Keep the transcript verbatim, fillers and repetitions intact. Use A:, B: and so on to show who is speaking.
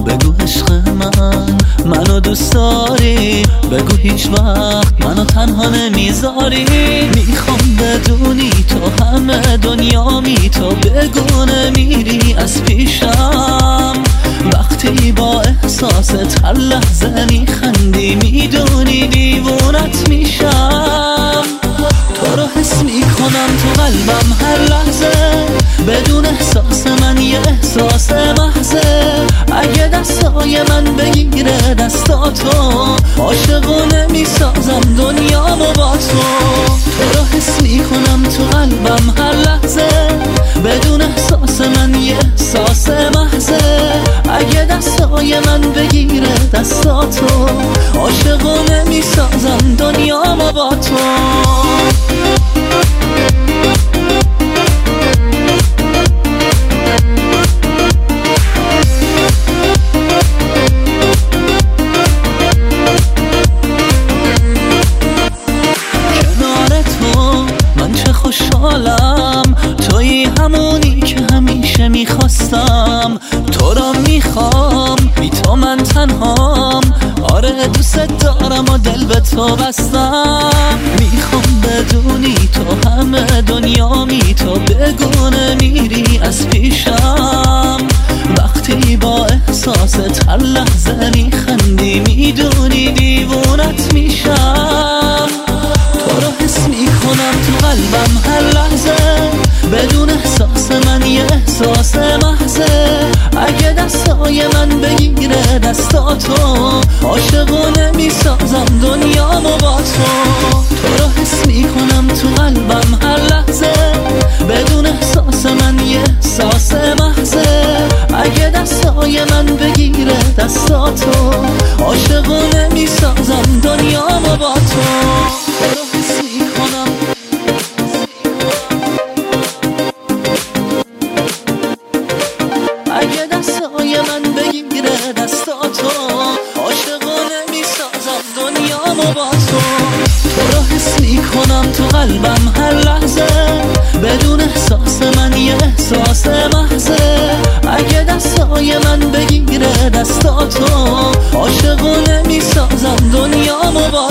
A: بگو عشق من منو دوست داری، بگو هیچ وقت منو تنها نمیذاری. میخوام بدونی تو همه دنیامی، تو بگو نمیری از پیشم. وقتی با احساست هر لحظه میخندی، میدونی دیوونت میشم. تو رو حس میکنم تو قلبم هر لحظه، بدون احساس من یه احساس محضه. اگه دستای من بگیره دستاتو، عاشقونه میسازم دنیامو با تو. تو رو حس میکنم تو قلبم هر لحظه، بدون احساس من یه احساس محضه. اگه دستای من بگیره دستاتو، عاشقونه میسازم دنیامو با تو. خوشحالم توی همونی که همیشه میخواستم. تو رو میخوام بی تو من تنهام، آره دوست دارم و دل به تو بستم. میخوام بدونی تو همه دنیامی، تو بگو نمیری از پیشم. وقتی با احساست هر لحظه میخندی، میدونی دیوونت میشم. تو رو حس میکنم تو قلبم هر لحظه، بدون احساس من یه احساس محضه. اگه دستای من بگیره دستاتو، عاشقونه میسازم دنیامو با تو. تو رو حس میکنم تو قلبم هر لحظه، بدون احساس من یه احساس محضه. اگه دستای من بگیره دستاتو، عاشقونه میسازم دنیامو با تو. تو رو حس میکنم اگه دستای من بگیره دستاتو، عاشقونه میسازم دنیامو با تو. تو رو حس میکنم تو قلبم هر لحظه، بدون احساس من یه احساس محضه. اگه دستای من بگیره دستاتو، عاشقونه میسازم دنیامو با